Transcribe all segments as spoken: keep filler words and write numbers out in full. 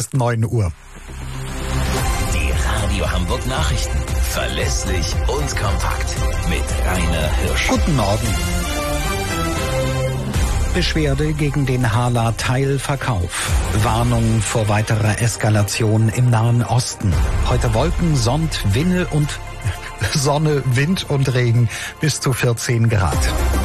ist neun Uhr. Die Radio Hamburg Nachrichten. Verlässlich und kompakt. Mit Rainer Hirsch. Guten Morgen. Beschwerde gegen den Hala-Teilverkauf. Warnung vor weiterer Eskalation im Nahen Osten. Heute Wolken, Sond, Winne und Sonne, Wind und Regen bis zu vierzehn Grad.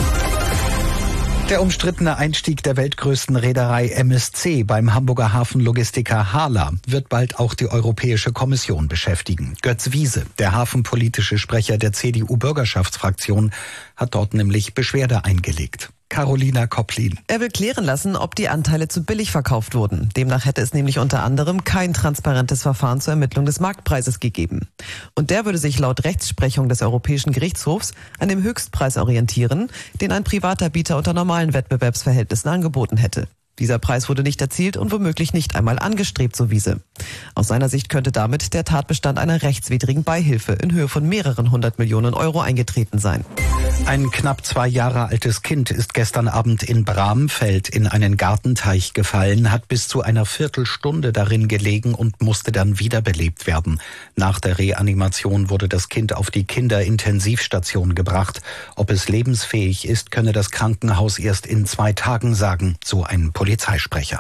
Der umstrittene Einstieg der weltgrößten Reederei M S C beim Hamburger Hafenlogistiker Hala wird bald auch die Europäische Kommission beschäftigen. Götz Wiese, der hafenpolitische Sprecher der C D U-Bürgerschaftsfraktion, hat dort nämlich Beschwerde eingelegt. Carolina Kopplin. Er will klären lassen, ob die Anteile zu billig verkauft wurden. Demnach hätte es nämlich unter anderem kein transparentes Verfahren zur Ermittlung des Marktpreises gegeben. Und der würde sich laut Rechtsprechung des Europäischen Gerichtshofs an dem Höchstpreis orientieren, den ein privater Bieter unter normalen Wettbewerbsverhältnissen angeboten hätte. Dieser Preis wurde nicht erzielt und womöglich nicht einmal angestrebt, so Wiese. Aus seiner Sicht könnte damit der Tatbestand einer rechtswidrigen Beihilfe in Höhe von mehreren hundert Millionen Euro eingetreten sein. Ein knapp zwei Jahre altes Kind ist gestern Abend in Bramfeld in einen Gartenteich gefallen, hat bis zu einer Viertelstunde darin gelegen und musste dann wiederbelebt werden. Nach der Reanimation wurde das Kind auf die Kinderintensivstation gebracht. Ob es lebensfähig ist, könne das Krankenhaus erst in zwei Tagen sagen, so ein Polizeisprecher.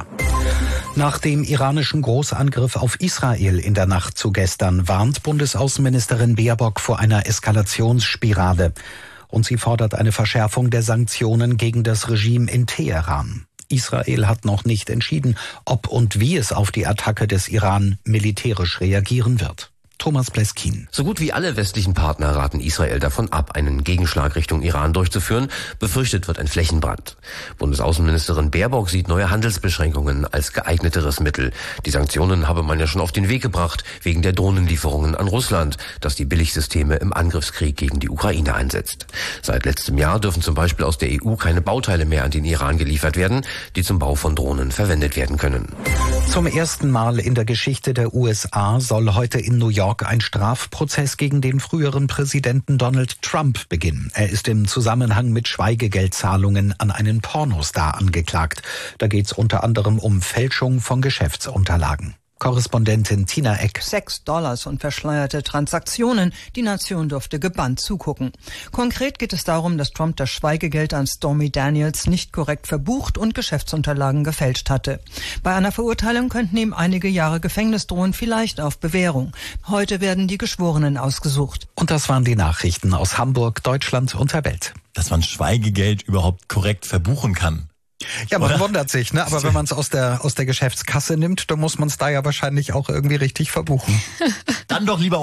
Nach dem iranischen Großangriff auf Israel in der Nacht zu gestern warnt Bundesaußenministerin Baerbock vor einer Eskalationsspirale. Und sie fordert eine Verschärfung der Sanktionen gegen das Regime in Teheran. Israel hat noch nicht entschieden, ob und wie es auf die Attacke des Iran militärisch reagieren wird. Thomas Pleskin. So gut wie alle westlichen Partner raten Israel davon ab, einen Gegenschlag Richtung Iran durchzuführen. Befürchtet wird ein Flächenbrand. Bundesaußenministerin Baerbock sieht neue Handelsbeschränkungen als geeigneteres Mittel. Die Sanktionen habe man ja schon auf den Weg gebracht, wegen der Drohnenlieferungen an Russland, das die Billigsysteme im Angriffskrieg gegen die Ukraine einsetzt. Seit letztem Jahr dürfen zum Beispiel aus der E U keine Bauteile mehr an den Iran geliefert werden, die zum Bau von Drohnen verwendet werden können. Zum ersten Mal in der Geschichte der U S A soll heute in New York ein Strafprozess gegen den früheren Präsidenten Donald Trump beginnen. Er ist im Zusammenhang mit Schweigegeldzahlungen an einen Pornostar angeklagt. Da geht es unter anderem um Fälschung von Geschäftsunterlagen. Korrespondentin Tina Eck. Sechs Dollars und verschleierte Transaktionen. Die Nation durfte gebannt zugucken. Konkret geht es darum, dass Trump das Schweigegeld an Stormy Daniels nicht korrekt verbucht und Geschäftsunterlagen gefälscht hatte. Bei einer Verurteilung könnten ihm einige Jahre Gefängnis drohen, vielleicht auf Bewährung. Heute werden die Geschworenen ausgesucht. Und das waren die Nachrichten aus Hamburg, Deutschland und der Welt. Dass man Schweigegeld überhaupt korrekt verbuchen kann. Ja, man Oder? wundert sich, ne? Aber wenn man es aus der aus der Geschäftskasse nimmt, dann muss man es da ja wahrscheinlich auch irgendwie richtig verbuchen. Dann doch lieber